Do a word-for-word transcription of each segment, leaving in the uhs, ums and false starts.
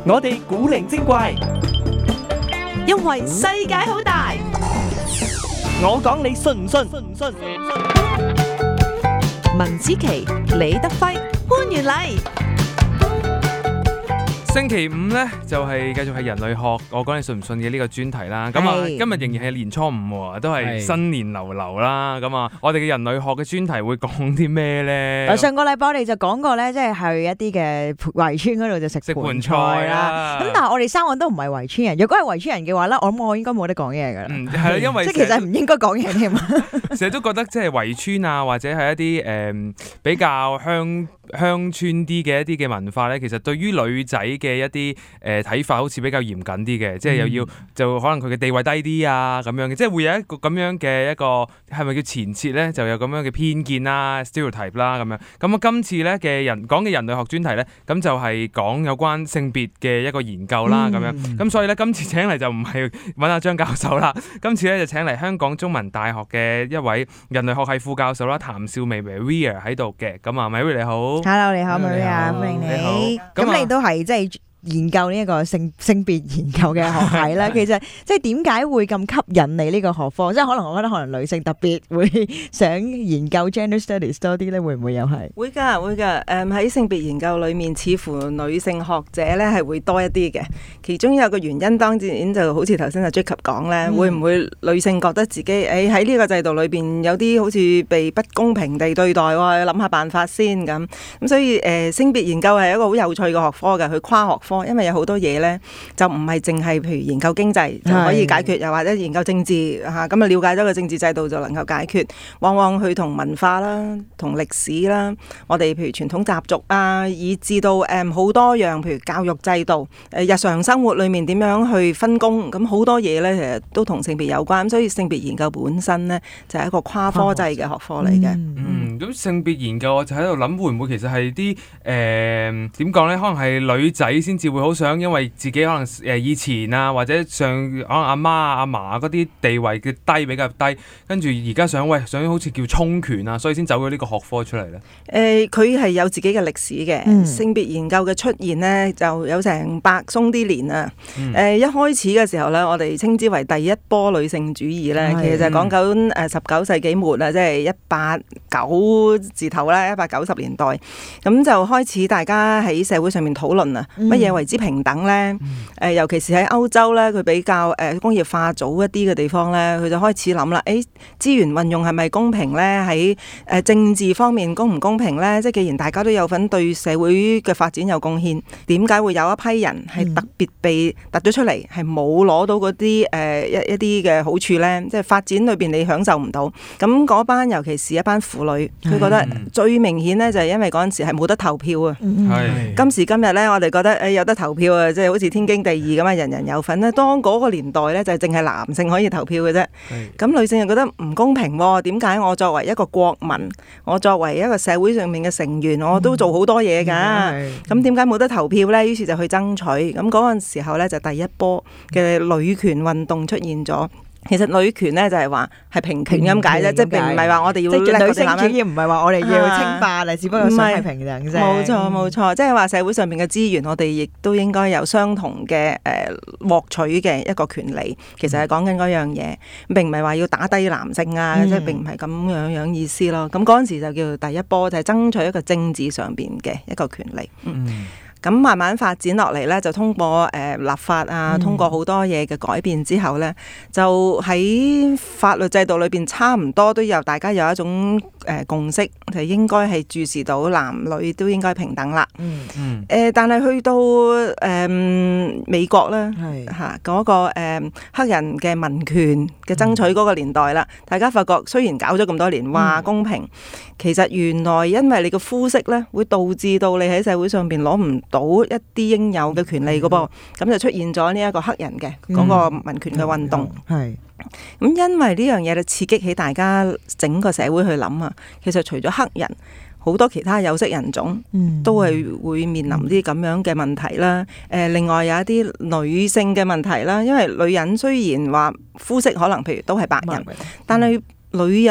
我哋古靈精怪， 因為世界好大。 我講你信唔信？ 文子琪、李德輝、潘元禮。 星期五呢，就係、是、繼續係人類學，我講你信唔信嘅呢個專題啦。咁啊，今日仍然係年初五喎，都係新年流流啦。咁啊，我哋嘅人類學嘅專題會講啲咩呢？ 上個禮拜我哋就講過咧，即係去一啲嘅圍村嗰度就食盤菜啦。咁但係我哋三個都唔係圍村人，如果係圍村人嘅話咧，我諗我應該冇得講嘢噶啦。 嗯，係啦，因為即係其實唔應該講嘢添啊。 成日都覺得即係圍村啊，或者係一啲誒、呃、比較鄉鄉村啲嘅一啲嘅文化咧，其實對於女仔嘅一啲誒睇法好似比較嚴謹啲嘅，即係又要就可能佢嘅地位低啲啊咁樣嘅，即係會有一個咁樣嘅一個係咪叫前設咧，就有咁樣嘅偏見啦 stereotype 啦咁樣。咁啊今次咧嘅人講嘅人類學專題咧，咁就係講有關性別嘅一個研究啦咁樣。咁、嗯、所以咧今次請嚟就唔係揾阿張教授啦，今次咧就請嚟香港中文大學嘅一位人類學系副教授啦，譚兆薇 Maria 喺度嘅。咁啊 Maria 你好。 Hello， 你好 Maria，歡迎你。咁你都係即係研究呢一個性性別研究嘅學系啦。其實即係點解會咁吸引你呢個學科？即係可能我覺得可能女性特別會想研究 gender studies 多啲咧，會唔會又係？ 會㗎，會㗎。誒喺性別研究裏面，似乎女性學者咧係會多一啲嘅。其中有個原因，當然就好似頭先阿 Jacob 講咧，嗯、會唔會女性覺得自己誒喺呢個制度裏邊有啲好似被不公平地對待喎？諗下辦法先咁。咁所以誒、呃、性別研究係一個好有趣嘅學科嘅，佢跨學科，因為有好多嘢咧就唔係淨係譬如研究經濟就可以解決，又或者研究政治嚇咁啊，了解咗個政治制度就能夠解決。往往佢同文化啦、同歷史啦，我哋譬如傳統習俗啊，以至到誒好多樣，譬如教育制度、誒日常生活裏面點樣去分工，咁好多嘢咧其實都同性別有關。所以性別研究本身咧就係一個跨科制嘅學科嚟嘅。 嗯，咁、嗯、性別研究我就喺度諗，會唔會其實係啲誒點講咧？可能係女仔先至會好想，因為自己可能誒以前啊，或者上可能阿媽阿嫲嗰啲地位嘅低比較低，跟住而家想喂想好似叫充權啊，所以先走咗呢個學科出嚟咧。誒、 呃，佢係有自己嘅歷史嘅。嗯、性別研究嘅出現呢，就有成百鬆啲年啊。誒、嗯呃，一開始嘅時候咧，我哋稱之為第一波女性主義咧，嗯、其實就係講緊誒十九世紀末啊，即係一八九字頭啦，一八九十年代，咁就開始大家喺社會上面討論啊，乜嘢為之平等咧？誒、嗯呃，尤其是喺歐洲咧，佢比較誒、呃、工業化早一啲嘅地方咧，佢就開始諗啦。誒，資源運用係咪公平咧？喺誒、呃、政治方面公唔公平咧？即係既然大家都有份對社會嘅發展有貢獻，點解會有一批人係特別被突咗出嚟，係冇攞到嗰啲誒一一啲嘅好處咧？即係發展裏邊你享受唔到。咁嗰班尤其是一班婦女，佢覺得最明顯咧就係因為嗰陣時係冇得投票啊。 係今時今日咧，我哋覺得誒有得投票啊，即係好似天經地義咁啊，人人有份咧。當嗰個年代咧，就係淨係男性可以投票嘅啫。咁女性又覺得唔公平喎？點解我作為一個國民，我作為一個社會上面嘅成員，我都做好多嘢㗎？咁點解冇得投票咧？於是就去爭取。咁嗰陣時候咧，就第一波嘅女權運動出現咗。其實女權咧就係話係平權咁解啫，即係並唔係話我哋要即係女性主義，唔係話我哋要稱霸啦，只不過想係平等啫。 冇錯冇錯，即係話社會上面嘅資源，我哋亦都應該有相同嘅誒獲取嘅一個權利。其實係講緊嗰樣嘢，並唔係話要打低男性啊，嗯、即係並唔係咁樣樣意思咯。咁嗰陣時就叫第一波，就係、是、爭取一個政治上邊嘅一個權利。嗯。嗯咁慢慢發展落嚟咧，就通過誒、呃、立法啊，通過好多嘢嘅改變之後咧，就喺法律制度裏邊差唔多都有大家有一種誒、呃、共識，就應該係注視到男女都應該平等啦。嗯嗯。誒、呃，但係去到誒、呃、美國咧，嚇嗰、那個、呃、黑人嘅民權嘅爭取嗰個年代啦，嗯、大家發覺雖然搞咗咁多年話公平，嗯、其實原來因為你個膚色咧，會導致到你喺社會上邊攞唔到一啲應有嘅權利嘅噃，咁、嗯、就出現咗呢一個黑人嘅嗰、嗯、個民權嘅運動。係、嗯，咁因為呢樣嘢就刺激起大家整個社會去諗啊。其實除咗黑人，好多其他有色人種都係會面臨啲咁樣嘅問題啦。誒、呃，另外有一啲女性嘅問題啦，因為女人雖然話膚色可能譬如都係白人，嗯、但係女人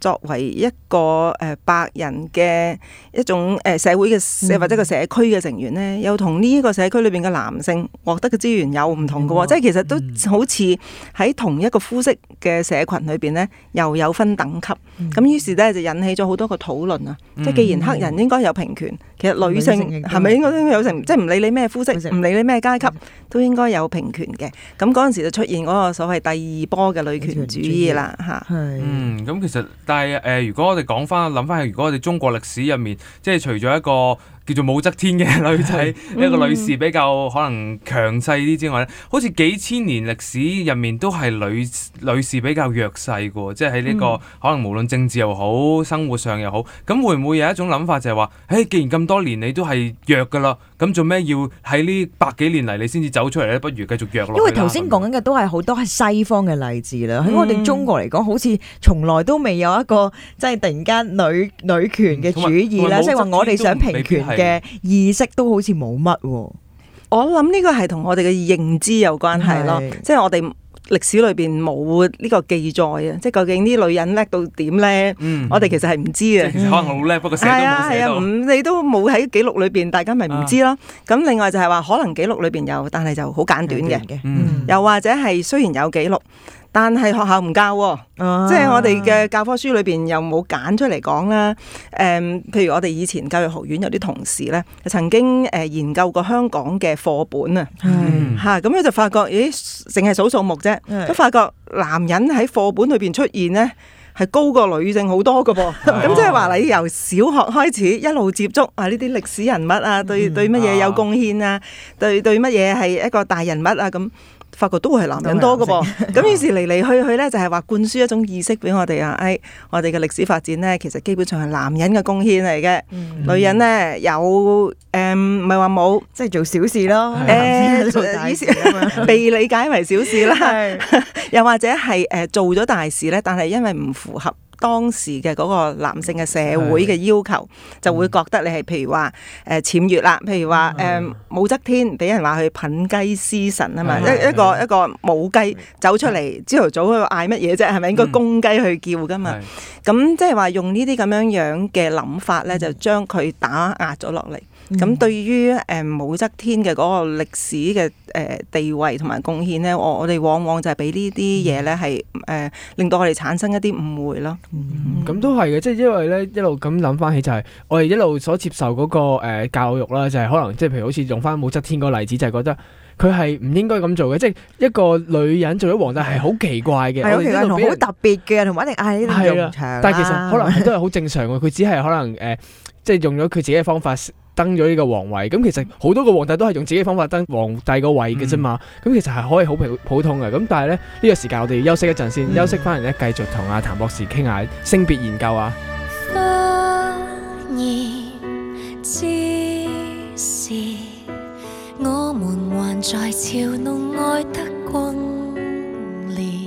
作為一個誒白人嘅一種誒社會嘅或者個社區嘅成員咧，又同呢一個社區裏邊嘅男性獲得嘅資源有唔同嘅喎，嗯、即係其實都好似喺同一個膚色嘅社群裏邊咧，又有分等級。咁、嗯、於是咧就引起咗好多個討論啊！嗯、即係既然黑人應該有平權，其實女性係咪應該都有成？即係唔理你咩膚色，唔理你咩階級，都應該有平權嘅。咁嗰陣時就出現嗰個所謂第二波嘅女權主義啦，嚇。 嗯，咁其實但係誒、呃，如果我哋講翻諗翻，如果我哋中國歷史入面，即係除咗一個叫做武則天嘅女仔，一個女士比較可能強勢啲之外咧，好似幾千年歷史入面都係女女士比較弱勢嘅，即係喺呢個、嗯、可能無論政治又好，生活上又好，咁會唔會有一種諗法就係話，誒，既然咁多年你都係弱噶啦，咁做咩要喺呢百幾年嚟你先至走出嚟咧？不如繼續弱落去啦。因為頭先講緊嘅都係好多係西方嘅例子啦，喺、嗯、我哋中國嚟講，好似從來都未有一個即係突然間女女權嘅主義啦，即係話我哋想平權嘅意識都好似冇乜。 我諗呢個係同我哋嘅認知有關係咯，即係我哋歷史裏邊冇呢個記載啊，即係究竟啲女人叻到點咧？嗯、我哋其實係唔知嘅。其實可能好叻，不過寫都冇寫到。係啊係啊，你都冇喺記錄裏邊，大家咪唔知咯。咁、啊、另外就係話，可能記錄裏邊有，但係就好簡短嘅。嗯、又或者係雖然有記錄，但係學校唔教、哦，啊、即係我哋嘅教科書裏邊又冇揀出嚟講啦。誒、嗯，譬如我哋以前教育學院有啲同事咧，曾經誒研究過香港嘅課本啊，嚇咁佢就發覺，咦，淨係數數目啫，都是發覺男人喺課本裏邊出現咧係高過女性好多㗎噃。咁即係話你由小學開始一路接觸啊呢啲歷史人物啊，對對乜嘢有貢獻啊，對對乜嘢係一個大人物啊咁。發覺都係男人多嘅噃，咁於是嚟嚟去去咧就係話灌輸一種意識俾我哋啊！誒，我哋嘅歷史發展咧，其實基本上係男人嘅貢獻嚟嘅，嗯、女人咧有誒唔係話冇，即係做小事咯，誒，以前被理解為小事啦，是又或者係誒做咗大事咧，但係因為唔符合當時嘅嗰個男性嘅社會嘅要求，是就會覺得你係譬如話誒僭越啦，譬如話誒、呃、武則天俾人話佢牝雞司晨啊嘛，一一個一個母雞走出嚟朝頭早喺度嗌乜嘢啫？係咪應該公雞去叫噶嘛？咁即係話用呢啲咁樣樣嘅諗法咧，就將佢打壓咗落嚟。咁、嗯、對於誒武則天嘅嗰個歷史嘅誒地位同埋貢獻咧，我我哋往往就係俾呢啲嘢咧係誒令到我哋產生一啲誤會咯。 咁都係嘅，即係因為咧一路咁諗翻起就係我哋一路所接受嗰個誒教育啦，就係可能即係譬如好似用翻武則天嗰個例子，就係覺得佢係唔應該咁做嘅，即係一個女人做咗皇帝係好奇怪嘅， 係其實好特別嘅，同埋一定嗌呢啲用場。 但係其實可能都係好正常嘅，佢只係可能誒即係用咗佢自己嘅方法登咗呢個皇位，咁其實好多個皇帝都係用自己嘅方法登皇帝個位嘅啫嘛，咁、嗯、其實係可以好普普通嘅，咁但係咧呢、呢個時間我哋休息一陣先，嗯、休息翻嚟咧繼續同阿譚博士傾下性別研究啊。 忽然之時，我們還在嘲弄愛得轟烈，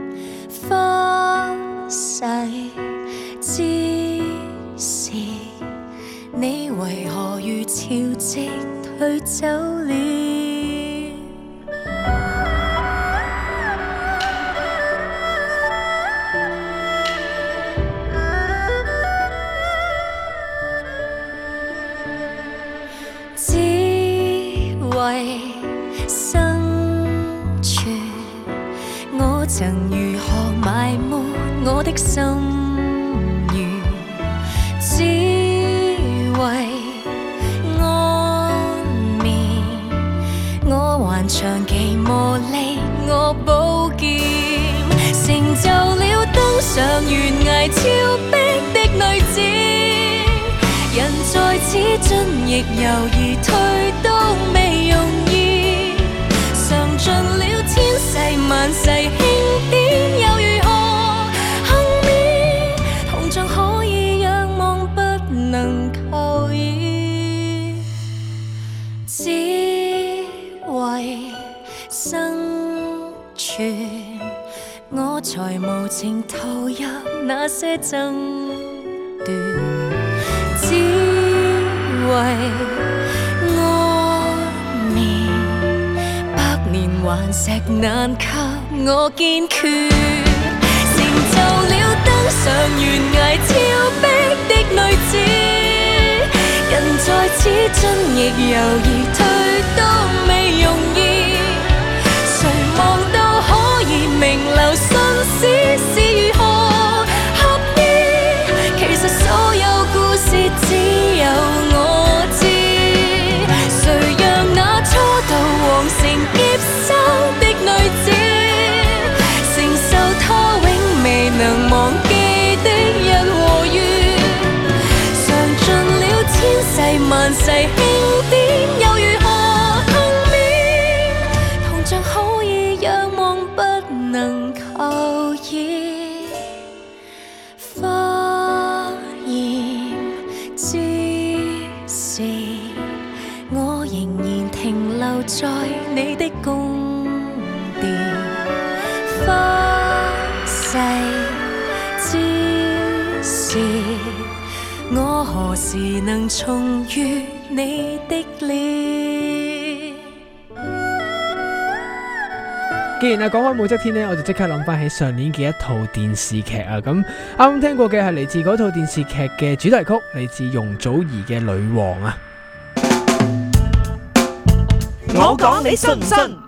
忽逝之時，你為何如潮汐退走了？只為生存，我曾如何埋沒我的心願？只為安眠，我還長期磨礪我寶劍，成就了登上懸崖峭壁的女子。人在此進亦猶豫，退都未容易，嘗盡了千世萬世輕點又如何幸免？銅像可以仰望不能求已，只為生存，我才無情投入那些爭奪。只為安眠，百年頑石難給我堅決，成就了登上懸崖峭壁的女子，人在此進亦猶豫，退都未容易。誰望到可以名留信史是如何合意？其實所有故事只有我知。誰讓那初到皇城劫修的女子，承受她永未能忘記的日和月，嘗盡了千世萬世慶典，又如何幸免？銅像好易仰望，不能求驗。花言之時，我仍然停留在你的宮殿。花逝之時，我何時能重遇你的臉？ 既然啊講開武則天呢，我就即刻諗翻起上年嘅一套電視劇啊！咁啱啱聽過嘅係嚟自嗰套電視劇嘅主題曲，嚟自容祖兒嘅《女王》啊！ 我講你信唔信？